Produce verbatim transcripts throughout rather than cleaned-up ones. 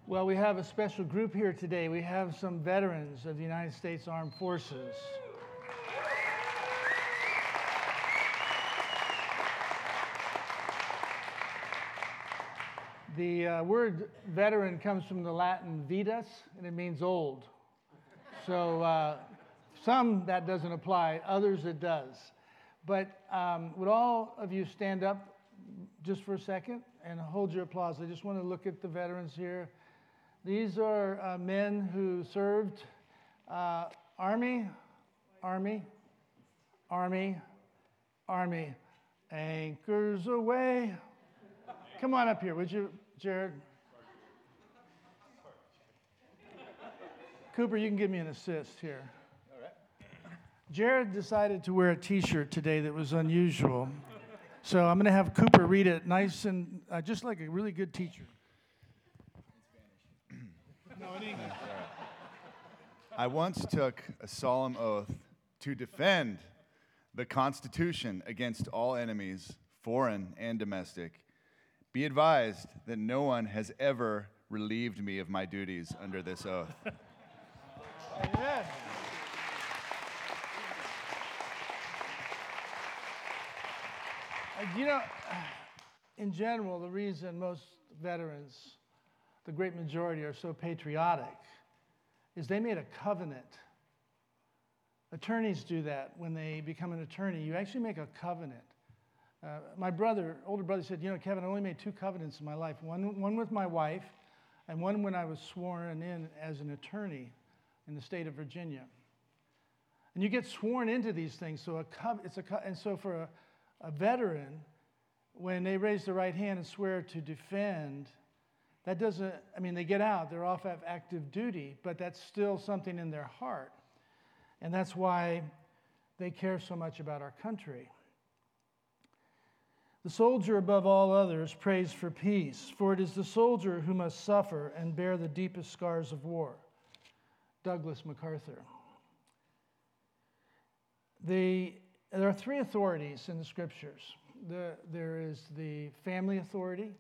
Well, we have a special group here today. We have some veterans of the United States Armed Forces. The uh, word veteran comes from the Latin vetus, and it means old. So uh, some that doesn't apply, others it does. But um, would all of you stand up just for a second and hold your applause? I just want to look at the veterans here. These are uh, men who served uh, Army, Army, Army, Army, anchors away. Come on up here, would you, Jared? Cooper, you can give me an assist here. All right. Jared decided to wear a T-shirt today that was unusual. So I'm going to have Cooper read it nice and uh, just like a really good teacher. No, in English. I once took a solemn oath to defend the Constitution against all enemies, foreign and domestic. Be advised that no one has ever relieved me of my duties under this oath. Amen. Uh, You know, in general, the reason most veterans, the great majority, are so patriotic is they made a covenant. Attorneys do that when they become an attorney. You actually make a covenant. Uh, my brother, older brother, said, you know, Kevin, I only made two covenants in my life. One, one with my wife, and one when I was sworn in as an attorney in the state of Virginia. And you get sworn into these things, so a cov- it's a co- and so for a, a veteran, when they raise their right hand and swear to defend, that doesn't, I mean, they get out, they're off of active duty, but that's still something in their heart. And that's why they care so much about our country. The soldier above all others prays for peace, for it is the soldier who must suffer and bear the deepest scars of war. Douglas MacArthur. The, there are three authorities in the scriptures. The, there is the family authority,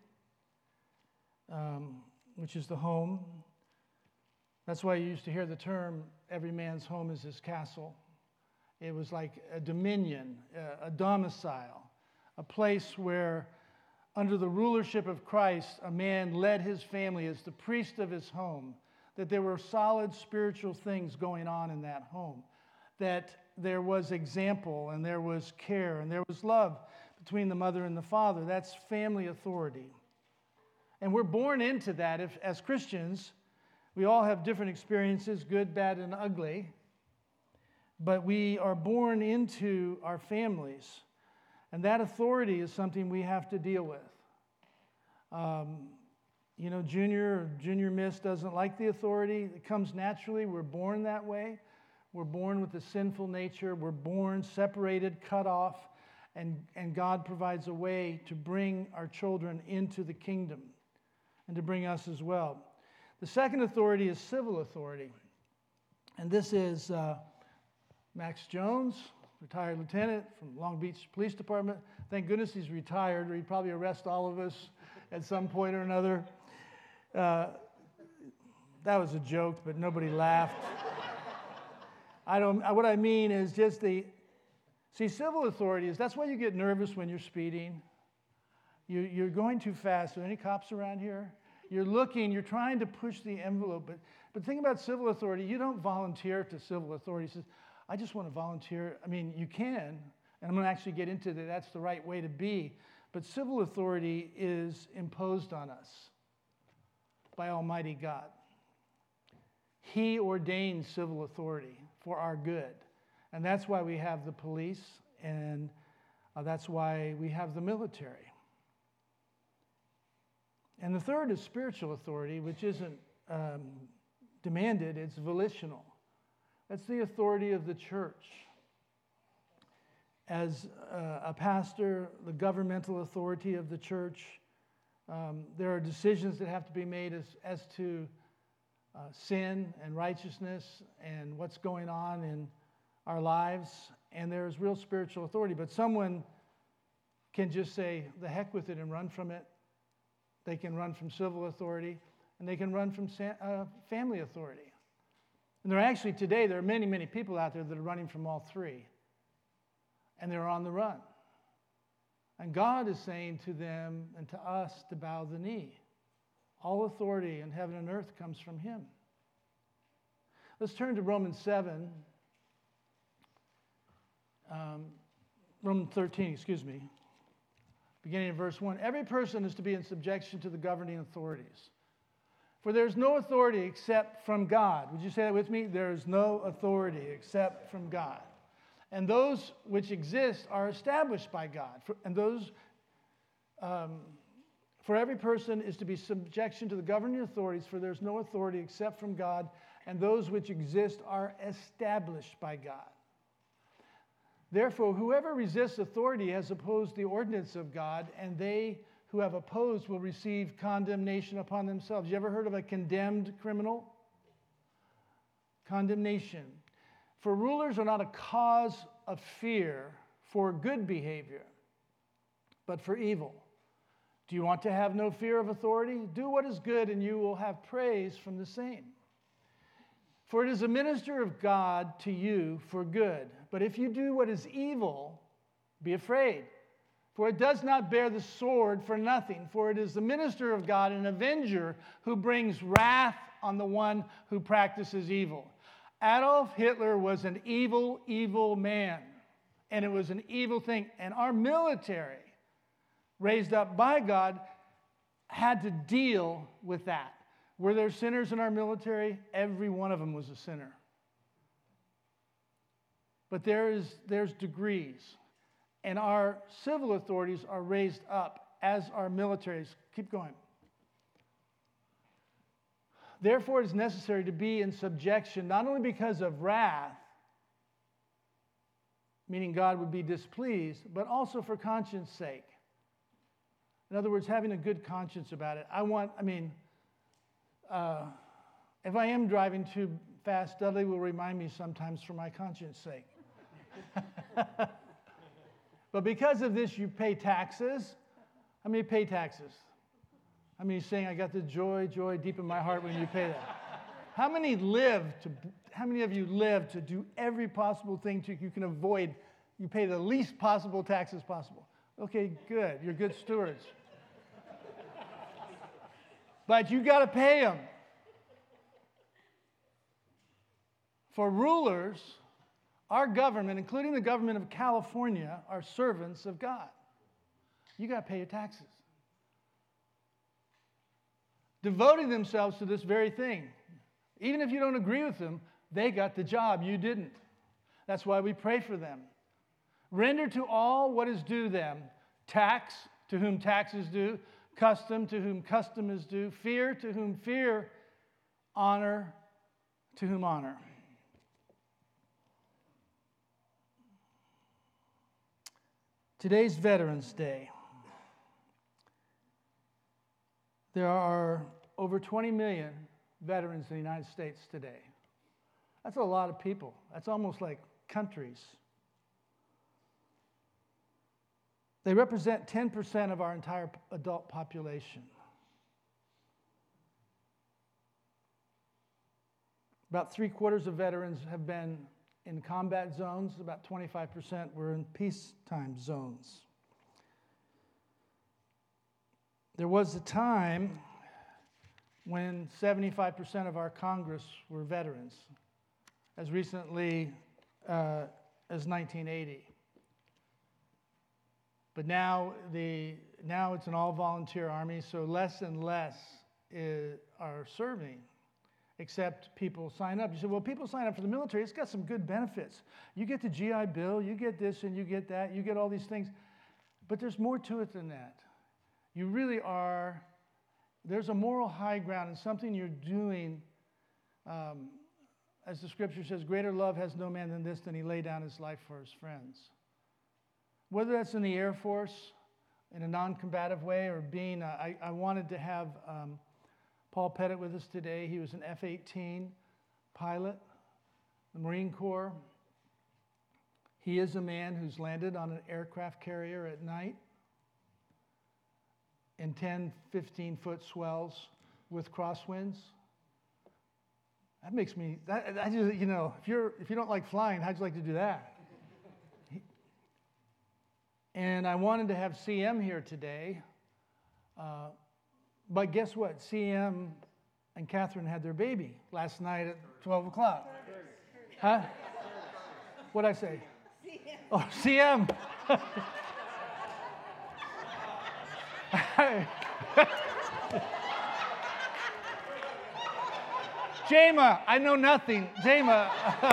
um, which is the home. That's why you used to hear the term, every man's home is his castle. It was like a dominion, a, a domicile, a place where under the rulership of Christ, a man led his family as the priest of his home, that there were solid spiritual things going on in that home, that there was example and there was care and there was love between the mother and the father. That's family authority. And we're born into that. If, as Christians, we all have different experiences, good, bad, and ugly, but we are born into our families. And that authority is something we have to deal with. Um, you know, junior or junior miss doesn't like the authority. It comes naturally. We're born that way. We're born with a sinful nature. We're born separated, cut off, and, and God provides a way to bring our children into the kingdom and to bring us as well. The second authority is civil authority. And this is uh, Max Jones, retired lieutenant from Long Beach Police Department. Thank goodness he's retired, or he'd probably arrest all of us at some point or another. Uh, that was a joke, but nobody laughed. I don't. What I mean is just the, see, civil authorities, that's why you get nervous when you're speeding. You, you're going too fast. Are there any cops around here? You're looking, you're trying to push the envelope. But, but the thing about civil authority, you don't volunteer to civil authority. Says, I just want to volunteer. I mean, you can, and I'm going to actually get into that. That's the right way to be. But civil authority is imposed on us by Almighty God. He ordains civil authority for our good. And that's why we have the police, and uh, that's why we have the military. And the third is spiritual authority, which isn't um, demanded, it's volitional. That's the authority of the church. As uh, a pastor, the governmental authority of the church, um, there are decisions that have to be made as, as to uh, sin and righteousness and what's going on in our lives. And there is real spiritual authority. But someone can just say, the heck with it, and run from it. They can run from civil authority, and they can run from sa- uh, family authority. And there are actually today, there are many, many people out there that are running from all three, and they're on the run. And God is saying to them and to us to bow the knee. All authority in heaven and earth comes from him. Let's turn to Romans seven. Um, Romans thirteen, excuse me. Beginning in verse one. Every person is to be in subjection to the governing authorities. For there is no authority except from God. Would you say that with me? There is no authority except from God. And those which exist are established by God. For, and those, um, for every person is to be subjection to the governing authorities, for there is no authority except from God, and those which exist are established by God. Therefore, whoever resists authority has opposed the ordinance of God, and they who have opposed will receive condemnation upon themselves. You ever heard of a condemned criminal? Condemnation. For rulers are not a cause of fear for good behavior, but for evil. Do you want to have no fear of authority? Do what is good, and you will have praise from the same. For it is a minister of God to you for good. But if you do what is evil, be afraid. For it does not bear the sword for nothing. For it is the minister of God, an avenger, who brings wrath on the one who practices evil. Adolf Hitler was an evil, evil man. And it was an evil thing. And our military, raised up by God, had to deal with that. Were there sinners in our military? Every one of them was a sinner. But there is, there's degrees. And our civil authorities are raised up as our militaries. Keep going. Therefore, it is necessary to be in subjection, not only because of wrath, meaning God would be displeased, but also for conscience sake. In other words, having a good conscience about it. I want, I mean, uh, if I am driving too fast, Dudley will remind me sometimes for my conscience sake. But because of this, you pay taxes. How many pay taxes? How many saying, I got the joy, joy deep in my heart when you pay that? How many live to, how many of you live to do every possible thing to, you can avoid, you pay the least possible taxes possible? Okay, good. You're good stewards. But you got to pay them. For rulers, our government, including the government of California, are servants of God. You got to pay your taxes. Devoting themselves to this very thing. Even if you don't agree with them, they got the job, you didn't. That's why we pray for them. Render to all what is due them. Tax, to whom tax is due. Custom, to whom custom is due. Fear, to whom fear. Honor, to whom honor. Today's Veterans Day. There are over twenty million veterans in the United States today. That's a lot of people. That's almost like countries. They represent ten percent of our entire adult population. About three quarters of veterans have been in combat zones. About twenty-five percent were in peacetime zones. There was a time when seventy-five percent of our Congress were veterans, as recently uh, as nineteen eighty. But now, the, now it's an all-volunteer army, so less and less is, are serving, except people sign up. You say, well, people sign up for the military. It's got some good benefits. You get the G I Bill, you get this, and you get that, you get all these things. But there's more to it than that. You really are, there's a moral high ground and something you're doing. Um, as the scripture says, greater love has no man than this, than he lay down his life for his friends. Whether that's in the Air Force, in a non-combative way, or being, a, I, I wanted to have um, Paul Pettit with us today. He was an F eighteen pilot, the Marine Corps. He is a man who's landed on an aircraft carrier at night in ten, fifteen foot swells, with crosswinds. That makes me, that, I just, you know, if you're if you don't like flying, how'd you like to do that? And I wanted to have C M here today, uh, but guess what? C M and Catherine had their baby last night at twelve o'clock. Huh? What'd I say? C M. Oh, C M. Jama, I know nothing. Jama.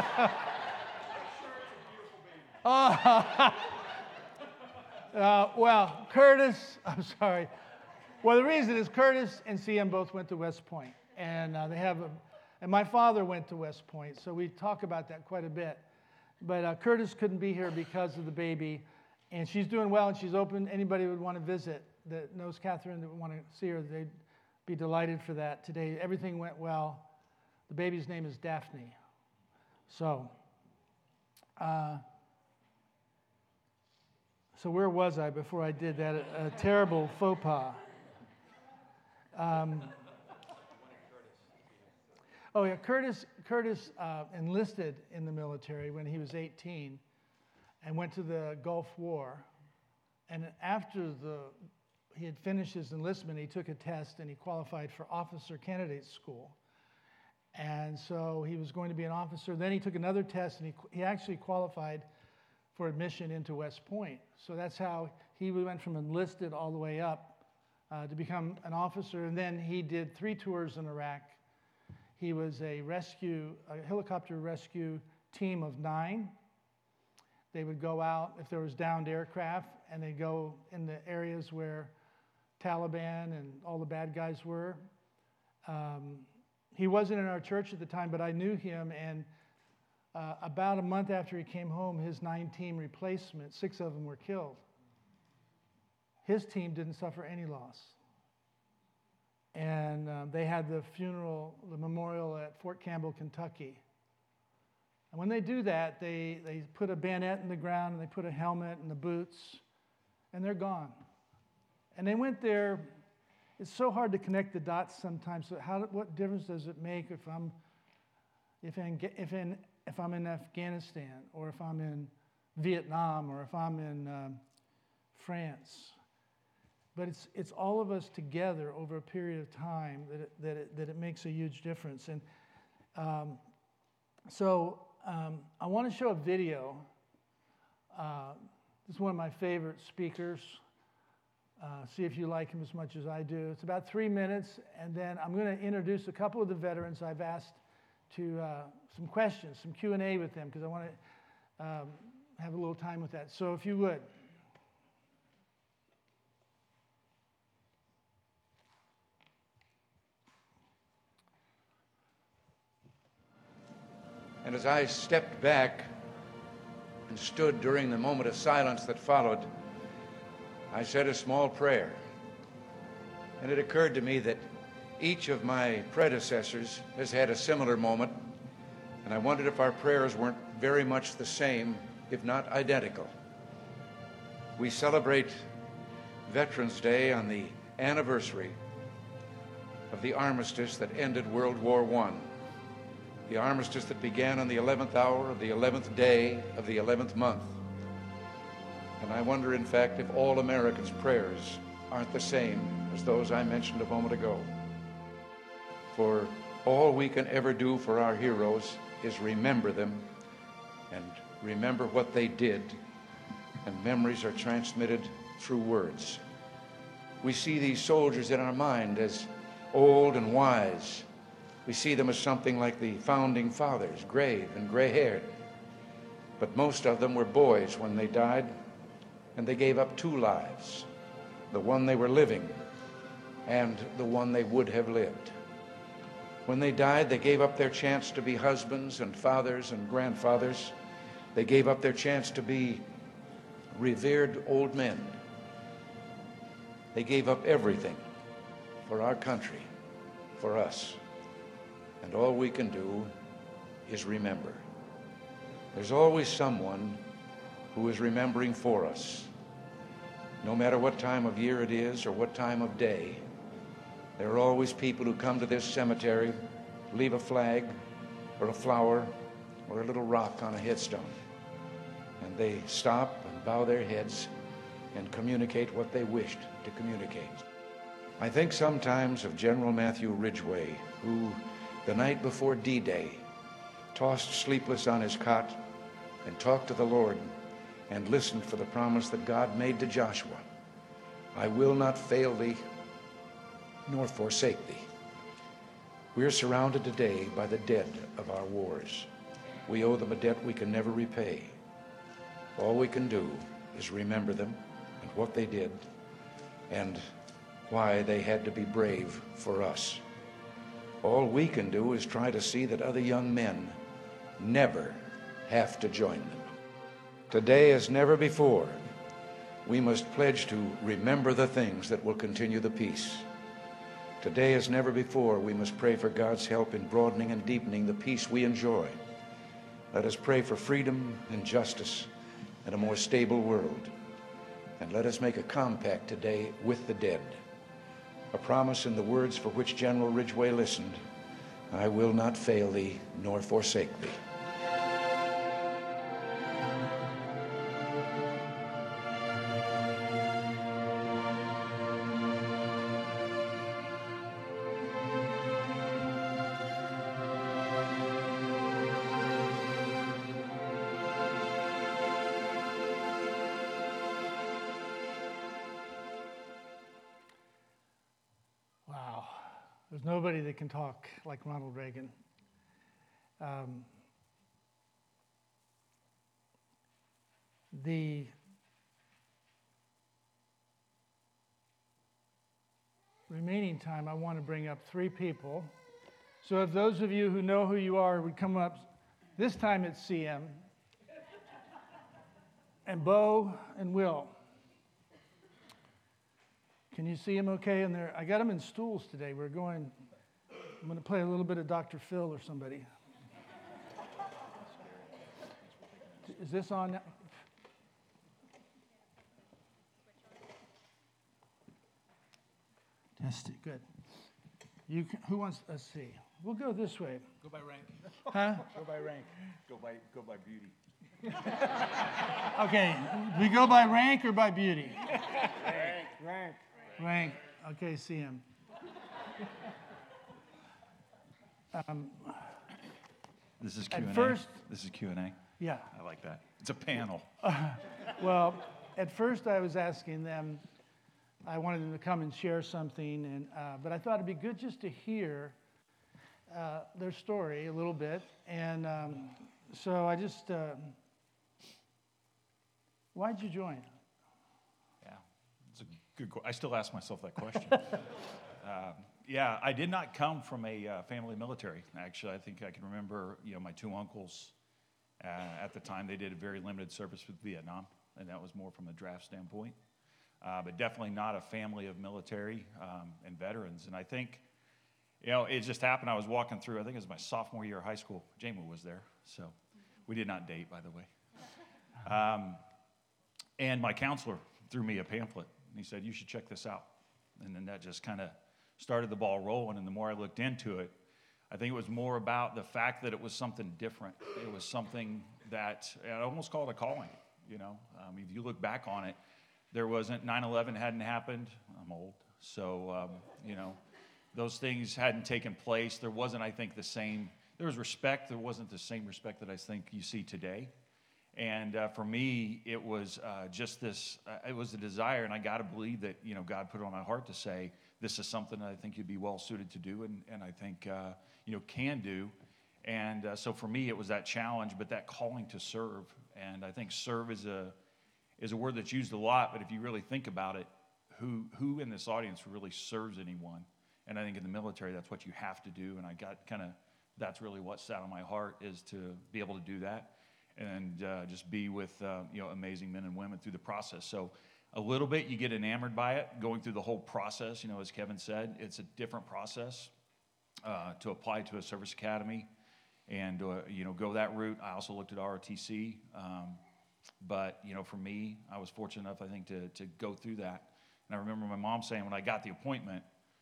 Oh. Uh, well, Curtis, I'm sorry. Well, the reason is Curtis and C M both went to West Point, and uh, they have a, and my father went to West Point, so we talk about that quite a bit. But uh, Curtis couldn't be here because of the baby, and she's doing well, and she's open. Anybody who would want to visit that knows Catherine that would want to see her, they'd be delighted for that today. Everything went well. The baby's name is Daphne. So, uh, so where was I before I did that? A, a terrible faux pas. Um, oh yeah, Curtis. Curtis uh, enlisted in the military when he was eighteen, and went to the Gulf War. And after the he had finished his enlistment, he took a test and he qualified for officer candidate school. And so he was going to be an officer. Then he took another test, and he, he actually qualified for admission into West Point. So that's how he went from enlisted all the way up uh, to become an officer. And then he did three tours in Iraq. He was a rescue, a helicopter rescue team of nine. They would go out if there was downed aircraft, and they'd go in the areas where Taliban and all the bad guys were. Um, He wasn't in our church at the time, but I knew him, and uh, about a month after he came home, his nine-team replacement, six of them were killed. His team didn't suffer any loss. And um, they had the funeral, the memorial at Fort Campbell, Kentucky. And when they do that, they, they put a bayonet in the ground, and they put a helmet and the boots, and they're gone. And they went there. It's so hard to connect the dots sometimes. So how, what difference does it make if I'm, if in, if in, if I'm in Afghanistan, or if I'm in Vietnam, or if I'm in um, France? But it's it's all of us together over a period of time that it, that it, that it makes a huge difference. And um, so um, I want to show a video. Uh, this is one of my favorite speakers. Uh, see if you like him as much as I do. It's about three minutes, and then I'm going to introduce a couple of the veterans I've asked to uh, some questions, some Q and A with them, because I want to um, have a little time with that. So if you would. And as I stepped back and stood during the moment of silence that followed, I said a small prayer, and it occurred to me that each of my predecessors has had a similar moment, and I wondered if our prayers weren't very much the same, if not identical. We celebrate Veterans Day on the anniversary of the armistice that ended World War One, the armistice that began on the eleventh hour of the eleventh day of the eleventh month. And I wonder, in fact, if all Americans' prayers aren't the same as those I mentioned a moment ago. For all we can ever do for our heroes is remember them and remember what they did, and memories are transmitted through words. We see these soldiers in our mind as old and wise. We see them as something like the founding fathers, grave and gray-haired. But most of them were boys when they died, and they gave up two lives, the one they were living and the one they would have lived. When they died, they gave up their chance to be husbands and fathers and grandfathers. They gave up their chance to be revered old men. They gave up everything for our country, for us. And all we can do is remember. There's always someone who is remembering for us. No matter what time of year it is or what time of day, There are always people who come to this cemetery, leave a flag or a flower or a little rock on a headstone, and they stop and bow their heads and communicate what they wished to communicate. I think sometimes of General Matthew Ridgway, who the night before D-Day tossed sleepless on his cot and talked to the Lord and listened for the promise that God made to Joshua. I will not fail thee nor forsake thee. We are surrounded today by the dead of our wars. We owe them a debt we can never repay. All we can do is remember them and what they did and why they had to be brave for us. All we can do is try to see that other young men never have to join them. Today, as never before, we must pledge to remember the things that will continue the peace. Today, as never before, we must pray for God's help in broadening and deepening the peace we enjoy. Let us pray for freedom and justice and a more stable world. And let us make a compact today with the dead. A promise in the words for which General Ridgway listened, I will not fail thee nor forsake thee. Wow. There's nobody that can talk like Ronald Reagan. Um, the remaining time, I want to bring up three people. So if those of you who know who you are would come up, this time it's C M, and Bo and Will. Can you see them okay in there? I got them in stools today. We're going, I'm going to play a little bit of Doctor Phil or somebody. Is this on now? Test it. Good. You can, who wants, let's see. We'll go this way. Go by rank. Huh? Go by rank. Go by go by beauty. Okay. We go by rank or by beauty? Rank. Rank. Rank. Okay, C M. Um, This is Q At and A. first- This is Q and A. yeah. I like that. It's a panel. Well, at first I was asking them, I wanted them to come and share something, and uh, but I thought it'd be good just to hear uh, their story a little bit. And um, so I just, uh, why'd you join? Yeah, it's a good. que- I still ask myself that question. um, yeah, I did not come from a uh, family military. Actually, I think I can remember. You know, my two uncles uh, at the time they did a very limited service with Vietnam, and that was more from a draft standpoint. Uh, but definitely not a family of military um, and veterans. And I think, you know, it just happened. I was walking through, I think it was my sophomore year of high school. Jamie was there, so we did not date, by the way. Um, and my counselor threw me a pamphlet, and he said, you should check this out. And then that just kind of started the ball rolling, and the more I looked into it, I think it was more about the fact that it was something different. It was something that, I almost call it a calling, you know. Um, if you look back on it, there wasn't, nine eleven hadn't happened. I'm old. So, um, you know, those things hadn't taken place. There wasn't, I think, the same, there was respect. There wasn't the same respect that I think you see today. And uh, for me, it was uh, just this, uh, it was a desire, and I got to believe that, you know, God put it on my heart to say, this is something that I think you'd be well suited to do, and, and I think, uh, you know, can do. And uh, so for me, it was that challenge, but that calling to serve. And I think serve is a, is a word that's used a lot, but if you really think about it, who who in this audience really serves anyone? And I think in the military, that's what you have to do. And I got kind of, that's really what sat on my heart, is to be able to do that and uh, just be with, uh, you know, amazing men and women through the process. So a little bit, you get enamored by it, going through the whole process. You know, as Kevin said, it's a different process uh, to apply to a service academy and, uh, you know, go that route. I also looked at R O T C. Um, But, you know, for me, I was fortunate enough, I think, to to go through that. And I remember my mom saying when I got the appointment,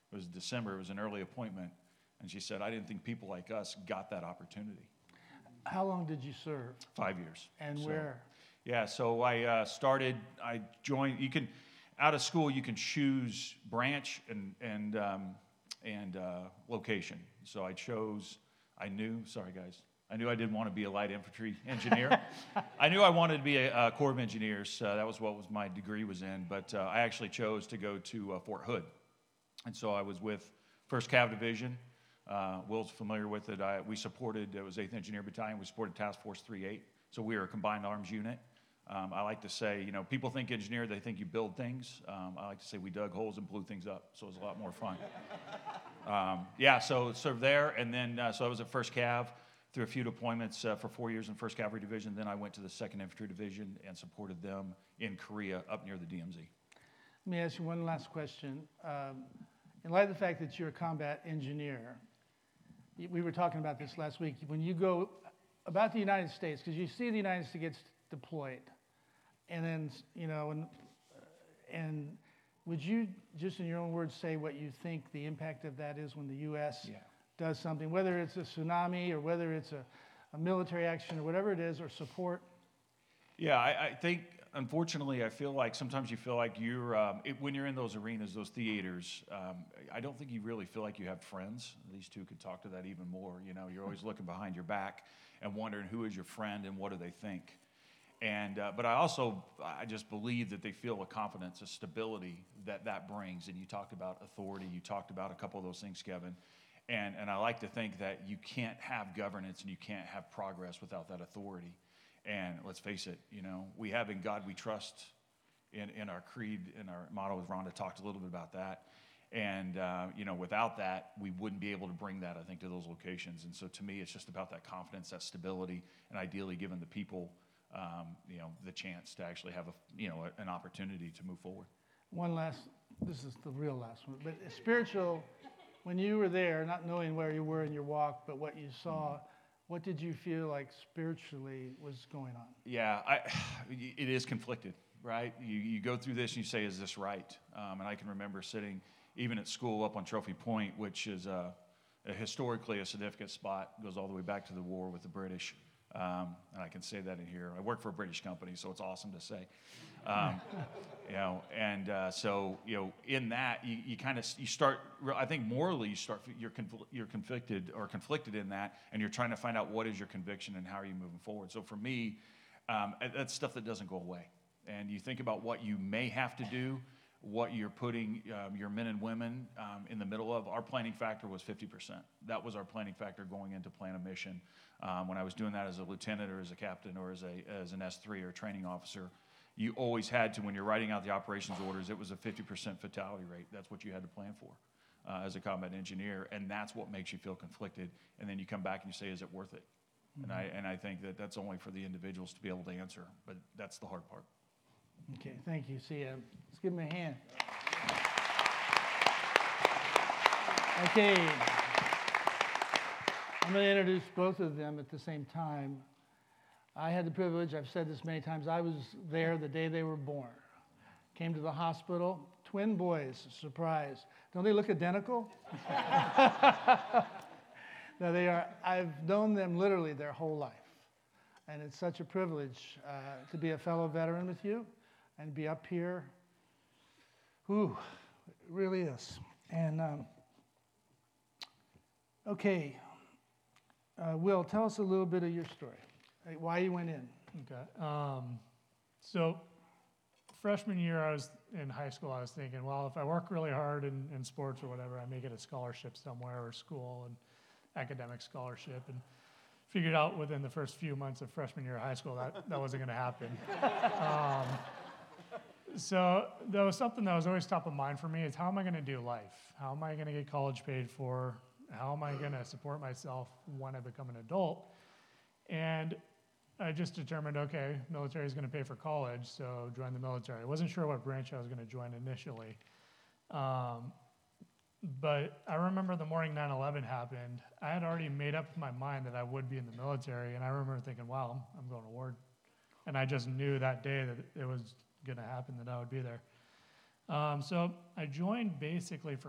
It was December. It was an early appointment. And she said, I didn't think people like us got that opportunity. How long did you serve? Five years. And So, where? Yeah, so I uh, started, I joined, you can, out of school, you can choose branch and, and, um, and uh, location. So I chose, I knew, sorry guys, I knew I didn't want to be a light infantry engineer. I knew I wanted to be a, a Corps of Engineers. Uh, that was what was my degree was in. But uh, I actually chose to go to uh, Fort Hood. And so I was with first Cav Division. Uh, Will's familiar with it. I, we supported, it was eighth Engineer Battalion. We supported Task Force three eight. So we were a combined arms unit. Um, I like to say, you know, people think engineer, they think you build things. Um, I like to say we dug holes and blew things up. So it was a lot more fun. um, yeah, so served there. And then, uh, so I was at first Cav. Through a few deployments uh, for four years in first Cavalry Division. Then I went to the second Infantry Division and supported them in Korea up near the D M Z. Let me ask you one last question. Um, in light of the fact that you're a combat engineer, y- we were talking about this last week. When you go about the United States, because you see the United States gets deployed, and then, you know, and, and would you, just in your own words, say what you think the impact of that is when the U S Yeah. does something, whether it's a tsunami or whether it's a, a military action or whatever it is, or support? Yeah, I, I think, unfortunately, I feel like sometimes you feel like you're, um, it, when you're in those arenas, those theaters, um, I don't think you really feel like you have friends. These two could talk to that even more. You know, you're always looking behind your back and wondering who is your friend and what do they think. And, uh, but I also, I just believe that they feel a confidence, a stability that that brings. And you talked about authority. You talked about a couple of those things, Kevin. And, and I like to think that you can't have governance and you can't have progress without that authority. And let's face it, you know, we have in God we trust in, in our creed, in our motto, as Rhonda talked a little bit about that. And, uh, you know, without that, we wouldn't be able to bring that, I think, to those locations. And so to me, it's just about that confidence, that stability, and ideally giving the people, um, you know, the chance to actually have, a, you know, an opportunity to move forward. One last, this is the real last one, but spiritual, when you were there, not knowing where you were in your walk, but what you saw, what did you feel like spiritually was going on? Yeah, I, it is conflicted, right? You, you go through this and you say, is this right? Um, and I can remember sitting even at school up on Trophy Point, which is a, a historically a significant spot, goes all the way back to the war with the British. Um, and I can say that in here. I work for a British company, so it's awesome to say. Um, you know, and uh, so, you know, in that, you, you kind of, you start, I think morally, you start, you're, confl- you're conflicted or conflicted in that, and you're trying to find out what is your conviction and how are you moving forward. So for me, um, that's stuff that doesn't go away. And you think about what you may have to do, what you're putting um, your men and women um, in the middle of. Our planning factor was fifty percent. That was our planning factor going into plan a mission. Um, when I was doing that as a lieutenant or as a captain or as, a, as an S three or a training officer, you always had to, when you're writing out the operations orders, it was a fifty percent fatality rate. That's what you had to plan for uh, as a combat engineer, and that's what makes you feel conflicted. And then you come back and you say, is it worth it? Mm-hmm. And I and I think that that's only for the individuals to be able to answer, but that's the hard part. Okay, thank you. See, uh, let's give him a hand. Okay, I'm going to introduce both of them at the same time. I had the privilege, I've said this many times, I was there the day they were born. Came to the hospital, twin boys, surprise. Don't they look identical? No, they are, I've known them literally their whole life. And it's such a privilege uh, to be a fellow veteran with you and be up here. Ooh, it really is. And, um, okay, uh, Will, tell us a little bit of your story, like why you went in. Okay. Um, so freshman year, I was in high school, I was thinking, well, if I work really hard in, in sports or whatever, I may get a scholarship somewhere or school and academic scholarship. And figured out within the first few months of freshman year of high school that that wasn't going to happen. Um, so that was something that was always top of mind for me is how am I going to do life? How am I going to get college paid for? How am I going to support myself when I become an adult? And I just determined, okay, military is going to pay for college, so join the military. I wasn't sure what branch I was going to join initially. Um, But I remember the morning nine eleven happened, I had already made up my mind that I would be in the military, and I remember thinking, wow, I'm going to war. And I just knew that day that it was going to happen, that I would be there. Um, so I joined basically for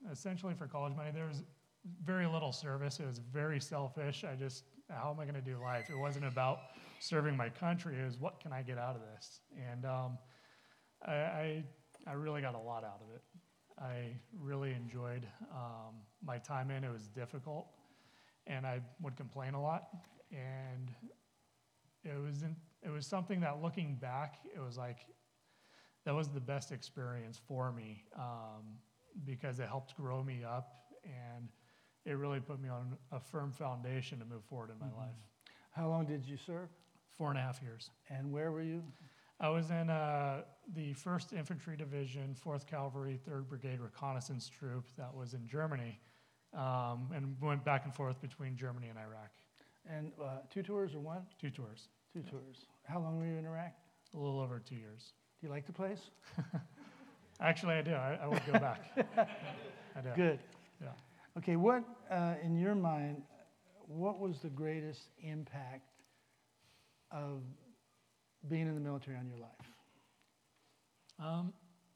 essentially for college money, there was very little service. It was very selfish. I just, how am I going to do life? It wasn't about serving my country. It was, what can I get out of this? And um, I, I, I really got a lot out of it. I really enjoyed um, my time in. It was difficult, and I would complain a lot. And it was in, it was something that, looking back, it was like that was the best experience for me um, because it helped grow me up, and it really put me on a firm foundation to move forward in my Mm-hmm. life. How long did you serve? Four and a half years. And where were you? I was in uh, the first Infantry Division, fourth Cavalry, third Brigade Reconnaissance Troop that was in Germany, um, and went back and forth between Germany and Iraq. And uh, two tours or one? Two tours. Two tours. How long were you in Iraq? A little over two years. Do you like the place? Actually, I do. I, I would go back. I do. Good. Yeah. Okay, what, uh, in your mind, what was the greatest impact of being in the military on your life? Um,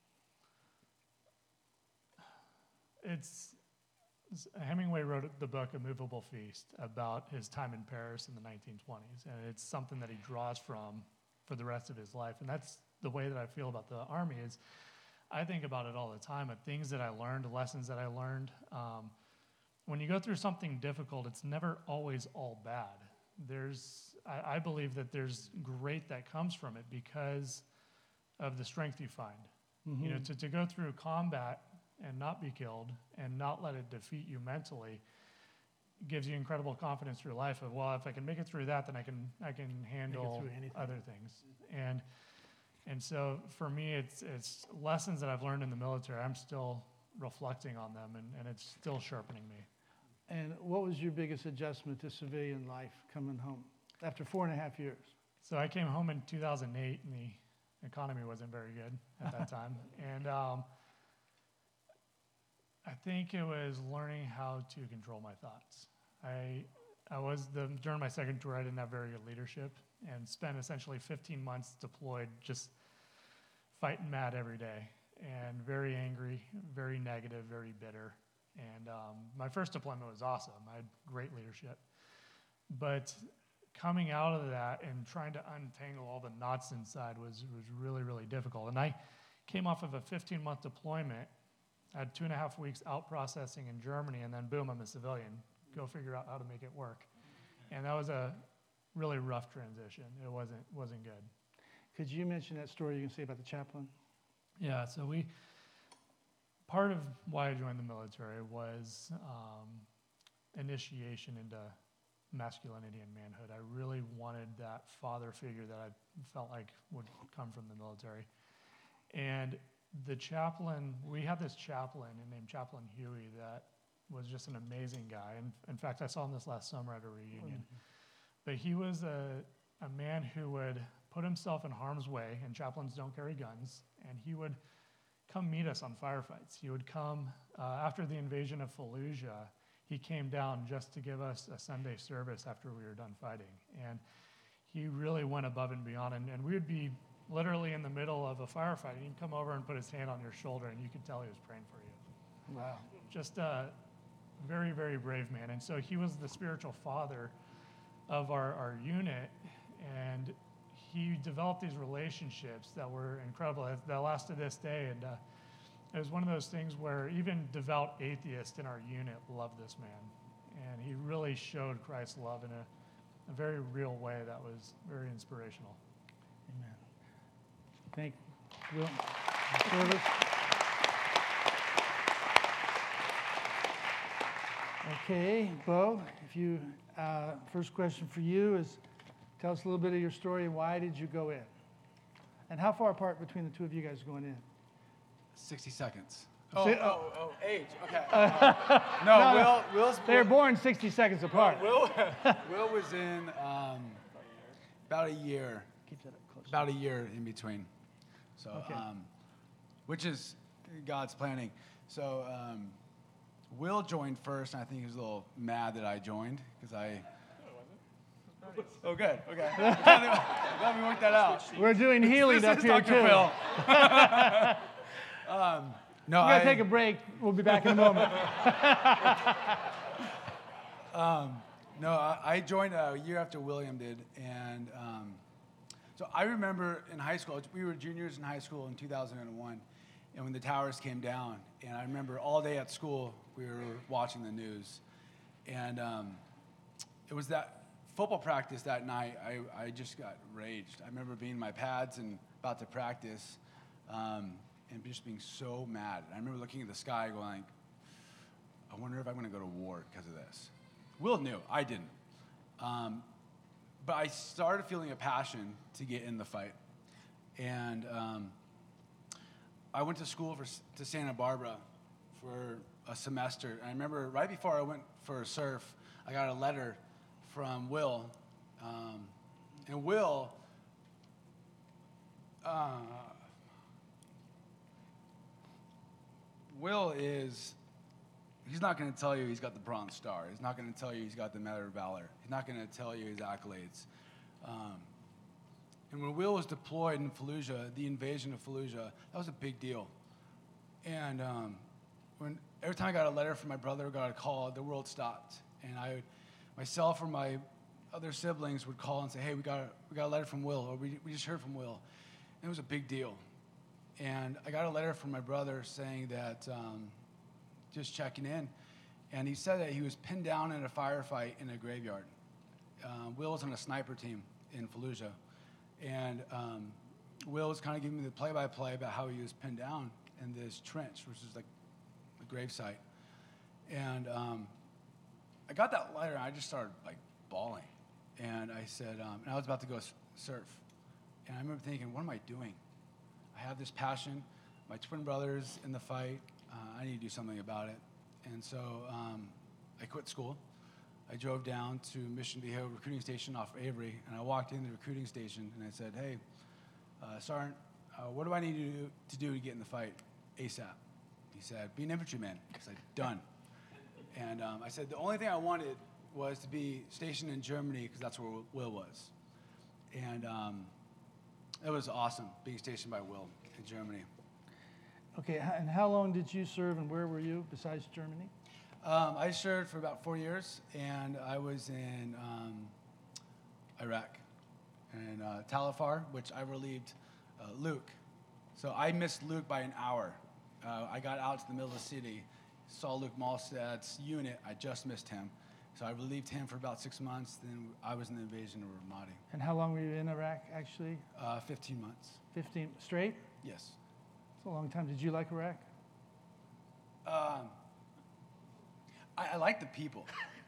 it's, it's- Hemingway wrote the book A Movable Feast about his time in Paris in the nineteen twenties, and it's something that he draws from for the rest of his life. And that's the way that I feel about the Army. Is I think about it all the time, of things that I learned, lessons that I learned. Um, when you go through something difficult, it's never always all bad. There's, I, I believe that there's great that comes from it because of the strength you find. Mm-hmm. You know, to, to go through combat and not be killed and not let it defeat you mentally gives you incredible confidence through life of, well, if I can make it through that, then I can I can handle through anything. other things. And and so for me, it's it's lessons that I've learned in the military. I'm still reflecting on them, and, and it's still sharpening me. And what was your biggest adjustment to civilian life coming home after four and a half years? So I came home in two thousand eight, and the economy wasn't very good at that time. And um, I think it was learning how to control my thoughts. I I was the during my second tour, I didn't have very good leadership, and spent essentially fifteen months deployed, just fighting mad every day, and very angry, very negative, very bitter. And um, my first deployment was awesome. I had great leadership. But coming out of that and trying to untangle all the knots inside was, was really, really difficult. And I came off of a fifteen-month deployment. I had two and a half weeks out processing in Germany, and then boom, I'm a civilian. Go figure out how to make it work. And that was a really rough transition. It wasn't wasn't good. Could you mention that story you can say about the chaplain? Yeah, so we, part of why I joined the military was um, initiation into masculinity and manhood. I really wanted that father figure that I felt like would come from the military. And the chaplain, we had this chaplain named Chaplain Huey that was just an amazing guy. And in fact, I saw him this last summer at a reunion. Mm-hmm. But he was a, a man who would put himself in harm's way, and chaplains don't carry guns, and he would come meet us on firefights. He would come, uh, after the invasion of Fallujah, he came down just to give us a Sunday service after we were done fighting. And he really went above and beyond, and, and we would be literally in the middle of a firefight, and he'd come over and put his hand on your shoulder, and you could tell he was praying for you. Wow. Just a very, very brave man. And so he was the spiritual father of our, our unit, and he developed these relationships that were incredible, that last to this day. And uh, it was one of those things where even devout atheists in our unit loved this man. And he really showed Christ's love in a, a very real way that was very inspirational. Amen. Thank you. Will, service. Okay, Bo, if you, uh, first question for you is, tell us a little bit of your story. Why did you go in? And how far apart between the two of you guys going in? sixty seconds. Oh, Oh, oh, oh, age. Okay. Uh, no, Will, Will's They were born sixty seconds apart. Will, Will was in um, about a year, Keep that up close. about a year in between. So, Okay. um, which is God's planning. So, um, Will joined first, and I think he was a little mad that I joined because I. Oh, good. Okay. Glad we worked that out. We're doing healing This up is here Doctor too. Phil. um, No, We're going I to take a break. We'll be back in a moment. no, I, I joined a year after William did, and um, so I remember in high school, we were juniors in high school in two thousand one, and when the towers came down, and I remember all day at school we were watching the news, and um, it was that football practice that night. I, I just got raged. I remember being in my pads and about to practice, um, and just being so mad. I remember looking at the sky, going like, I wonder if I'm going to go to war because of this. Will knew, I didn't. Um, but I started feeling a passion to get in the fight. And um, I went to school for, to Santa Barbara for a semester. And I remember right before I went for a surf, I got a letter from Will. Um, and Will, uh, Will is, he's not going to tell you he's got the Bronze Star. He's not going to tell you he's got the Medal of Valor. He's not going to tell you his accolades. Um, and when Will was deployed in Fallujah, the invasion of Fallujah, that was a big deal. And um, when every time I got a letter from my brother or got a call, the world stopped. And I, myself or my other siblings would call and say, hey, we got a, we got a letter from Will, or we, we just heard from Will. And it was a big deal. And I got a letter from my brother saying that, um, just checking in. And he said that he was pinned down in a firefight in a graveyard. Uh, Will was on a sniper team in Fallujah. And um, Will was kind of giving me the play-by-play about how he was pinned down in this trench, which is like a gravesite. And um, I got that letter, and I just started like bawling. And I said, um, and I was about to go s- surf. And I remember thinking, what am I doing? I have this passion. My twin brother's in the fight. Uh, I need to do something about it. And so um, I quit school. I drove down to Mission Viejo recruiting station off Avery, and I walked in the recruiting station, and I said, hey, uh, Sergeant, uh, what do I need to do, to do to get in the fight ASAP? He said, be an infantryman. I said, done. And um, I said, the only thing I wanted was to be stationed in Germany, because that's where Will was. And um, it was awesome being stationed by Will in Germany. Okay, h- and how long did you serve, and where were you besides Germany? Um, I served for about four years, and I was in um, Iraq, and uh, Tal Afar, which I relieved uh, Luke. So I missed Luke by an hour. Uh, I got out to the middle of the city, saw Luke Malstad's unit. I just missed him. So I relieved him for about six months. Then I was in the invasion of Ramadi. And how long were you in Iraq, actually? Uh, fifteen months. fifteen, straight? Yes. It's a long time. Did you like Iraq? Um, I, I like the people.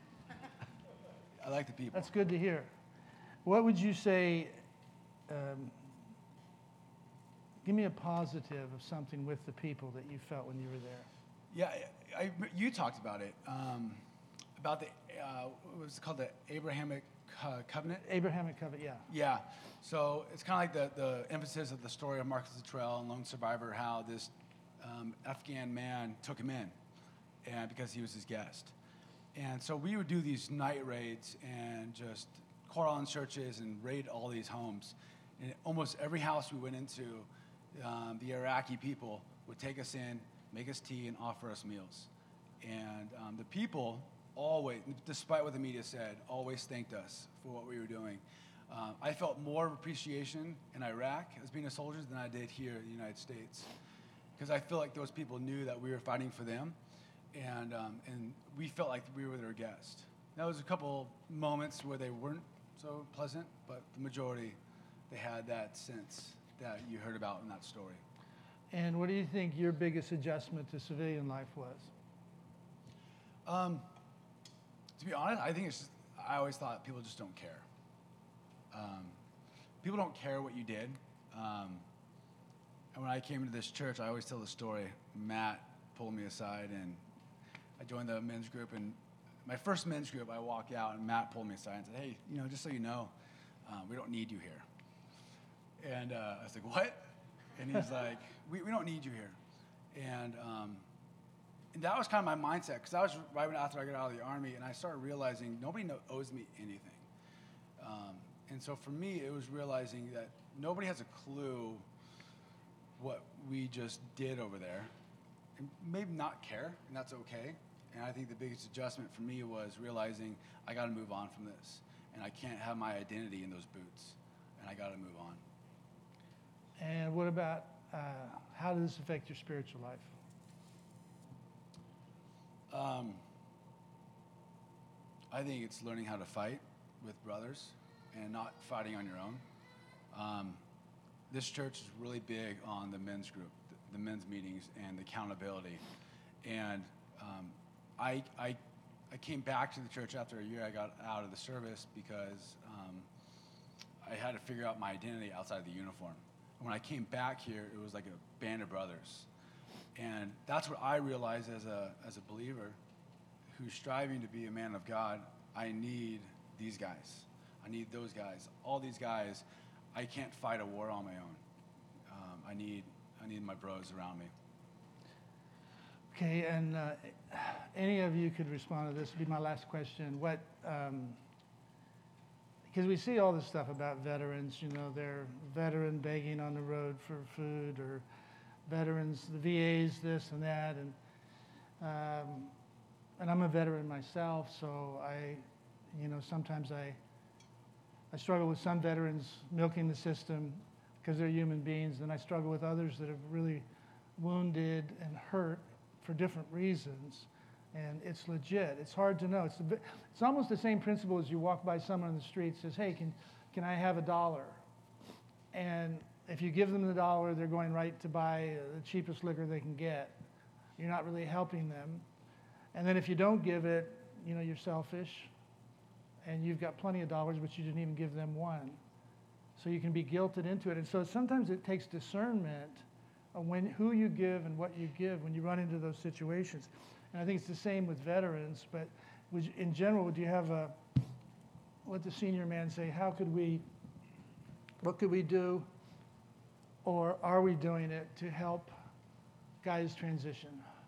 I like the people. That's good to hear. What would you say, um, give me a positive of something with the people that you felt when you were there. Yeah, I, I, you talked about it, um, about the, uh, what was it called, the Abrahamic uh, Covenant? Abrahamic Covenant, yeah. Yeah, so it's kind of like the, the emphasis of the story of Marcus Luttrell and Lone Survivor, how this um, Afghan man took him in, and because he was his guest. And so we would do these night raids and just quarrel in churches and raid all these homes. And almost every house we went into, um, the Iraqi people would take us in, make us tea, and offer us meals. And um, the people always, despite what the media said, always thanked us for what we were doing. Um, I felt more appreciation in Iraq as being a soldier than I did here in the United States. Because I feel like those people knew that we were fighting for them, and, um, and we felt like we were their guest. There was a couple moments where they weren't so pleasant, but the majority, they had that sense that you heard about in that story. And what do you think your biggest adjustment to civilian life was? Um, to be honest, I think it's just, I always thought people just don't care. Um, people don't care what you did. Um, and when I came into this church, I always tell the story. Matt pulled me aside, and I joined the men's group. And my first men's group, I walked out, and Matt pulled me aside and said, hey, you know, just so you know, um, we don't need you here. And uh, I was like, what? And he's like, we, we don't need you here. And, um, and that was kind of my mindset, because I was right after I got out of the Army, and I started realizing nobody know, owes me anything. Um, and so for me, it was realizing that nobody has a clue what we just did over there. and maybe not care, and that's okay. And I think the biggest adjustment for me was realizing I got to move on from this, and I can't have my identity in those boots, and I got to move on. And what about uh, how does this affect your spiritual life? Um, I think it's learning how to fight with brothers and not fighting on your own. Um, this church is really big on the men's group, the, the men's meetings, and the accountability. And um, I, I, I came back to the church after a year I got out of the service because um, I had to figure out my identity outside the uniform. And when I came back here, it was like a band of brothers. And that's what I realized as a, as a believer who's striving to be a man of God. I need these guys. I need those guys. All these guys, I can't fight a war on my own. Um, I need I need my bros around me. Okay, and uh, any of you could respond to this. Would be my last question. What, um, because we see all this stuff about veterans. You know, they're veteran begging on the road for food, or veterans, the V As, this and that, and um, and I'm a veteran myself, so I, you know, sometimes I. I struggle with some veterans milking the system because they're human beings, and I struggle with others that have really wounded and hurt for different reasons, and it's legit. It's hard to know. It's, a bit, it's almost the same principle as you walk by someone on the street says, hey, can, can I have a dollar? And if you give them the dollar, they're going right to buy the cheapest liquor they can get. You're not really helping them. And then if you don't give it, you know, you're selfish. And you've got plenty of dollars, but you didn't even give them one. So you can be guilted into it. And so sometimes it takes discernment of when, who you give and what you give when you run into those situations. And I think it's the same with veterans, but would you, in general, would you have a, let the senior man say, how could we, what could we do, or are we doing it to help guys transition?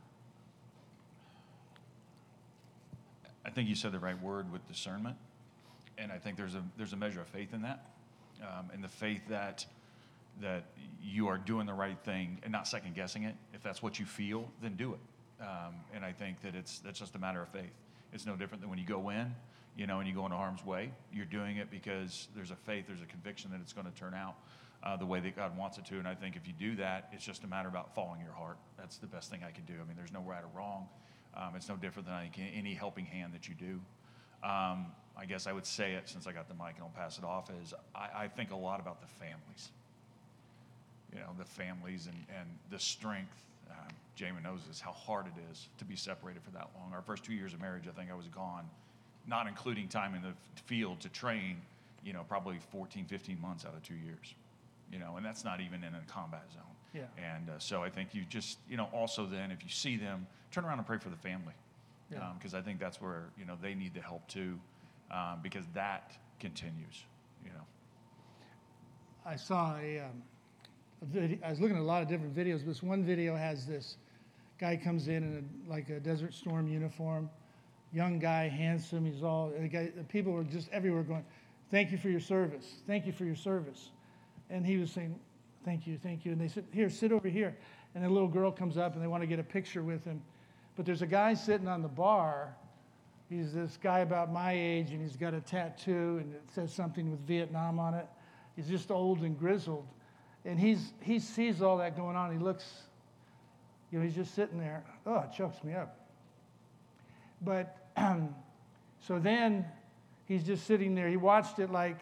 I think you said the right word with discernment, and I think there's a there's a measure of faith in that, um, and the faith that that you are doing the right thing and not second guessing it. If that's what you feel, then do it. Um, and I think that it's that's just a matter of faith. It's no different than when you go in, you know, and you go into harm's way. You're doing it because there's a faith, there's a conviction that it's going to turn out uh, the way that God wants it to. And I think if you do that, it's just a matter about following your heart. That's the best thing I can do. I mean, there's no right or wrong. Um, it's no different than I think any helping hand that you do. Um, I guess I would say it since I got the mic and I'll pass it off is I, I think a lot about the families. You know, the families and, and the strength. Um, Jamin knows this, how hard it is to be separated for that long. Our first two years of marriage, I think I was gone, not including time in the field to train, you know, probably fourteen, fifteen months out of two years. You know, and that's not even in a combat zone. Yeah. And uh, so I think you just, you know, also then if you see them, turn around and pray for the family. Because Yeah. um, I think that's where, you know, they need the help too, um, because that continues, you know. I saw a, um, a video, I was looking at a lot of different videos. This one video has this guy comes in in a, like a Desert Storm uniform, young guy, handsome. He's all, the, guy, the people were just everywhere going, thank you for your service. Thank you for your service. And he was saying, thank you, thank you. And they said, here, sit over here. And a little girl comes up and they want to get a picture with him. But there's a guy sitting on the bar. He's this guy about my age, and he's got a tattoo, and it says something with Vietnam on it. He's just old and grizzled. And he's he sees all that going on. He looks, you know, he's just sitting there. Oh, it chokes me up. But um, so then he's just sitting there. He watched it like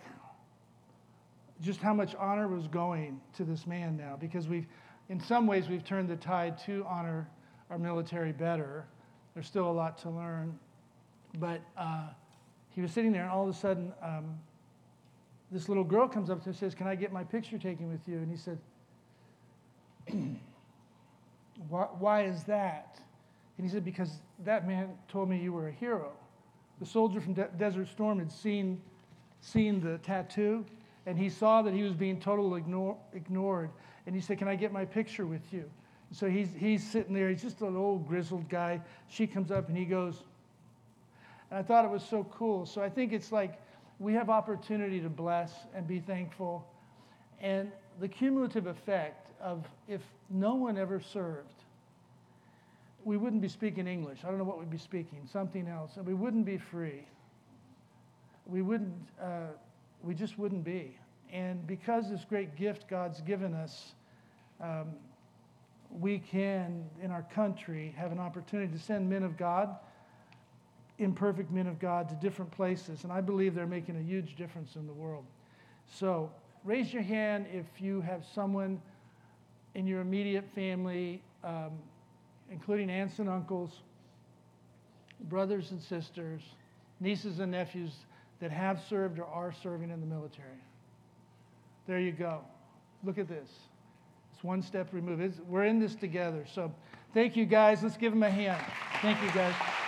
just how much honor was going to this man now, because we've, in some ways, we've turned the tide to honor our military better. There's still a lot to learn. But uh, he was sitting there, and all of a sudden, um, this little girl comes up to him and says, can I get my picture taken with you? And he said, why, why is that? And he said, because that man told me you were a hero. The soldier from De- Desert Storm had seen, seen the tattoo, and he saw that he was being totally ignore, ignored. And he said, can I get my picture with you? So he's, he's sitting there. He's just an old grizzled guy. She comes up and he goes, and I thought it was so cool. So I think it's like we have opportunity to bless and be thankful. And the cumulative effect of if no one ever served, we wouldn't be speaking English. I don't know what we'd be speaking, something else. And we wouldn't be free. We wouldn't, uh, we just wouldn't be. And because this great gift God's given us, um, we can, in our country, have an opportunity to send men of God, imperfect men of God, to different places. And I believe they're making a huge difference in the world. So raise your hand if you have someone in your immediate family, um, including aunts and uncles, brothers and sisters, nieces and nephews that have served or are serving in the military. There you go. Look at this. It's one step removed. It's, we're in this together. So thank you, guys. Let's give them a hand. Thank you, guys.